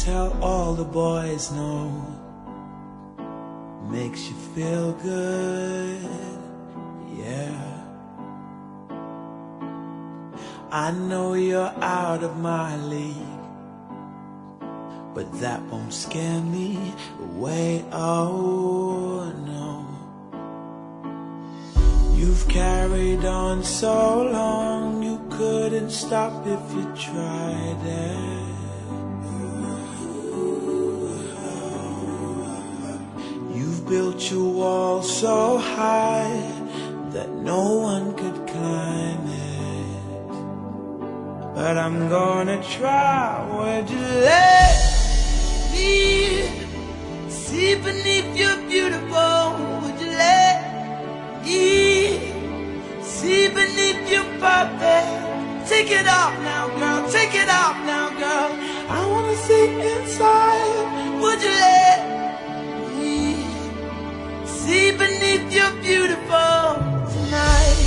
tell all the boys no. Makes you feel good, yeah. I know you're out of my league, but that won't scare me away, oh no. You've carried on so long, you couldn't stop if you tried it. You've built your wall so high that no one could climb it. But I'm gonna try. Would you let me see beneath your beautiful? Would you let me see beneath your perfect? Take it off now, girl. Take it off now, girl. I wanna see inside. Would you let me see beneath your beautiful tonight?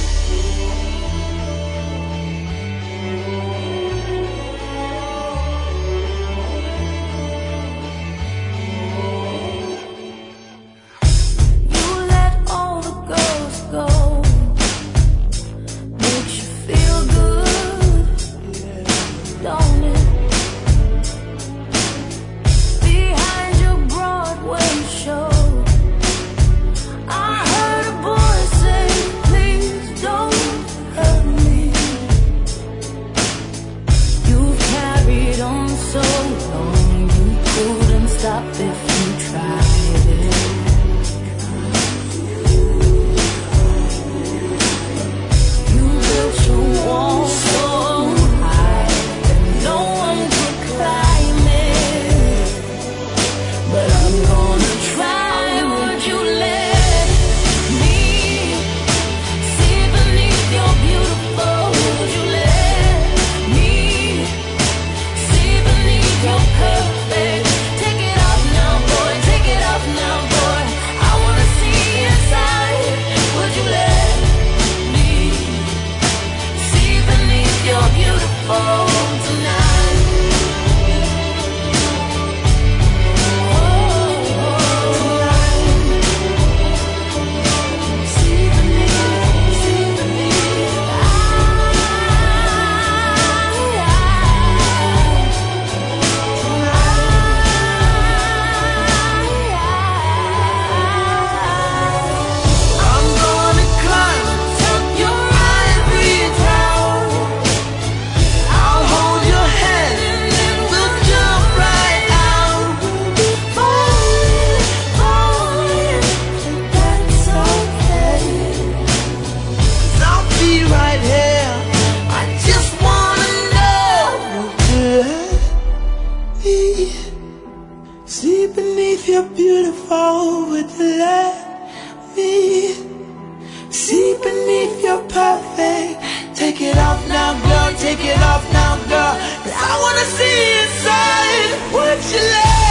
Stop if you tried it. You built your wall so high that no one could climb it. But I'm gonna try. Would you let me see beneath your beautiful? Would you let me see beneath your perfect? Now, boy, I wanna see inside. Would you let me see beneath your beautiful tonight? Oh, tonight. See beneath, see beneath. See beneath your beautiful, would you let me see beneath your perfect? Take it off now, girl, take it off now, girl, 'cause I wanna see inside. Would you let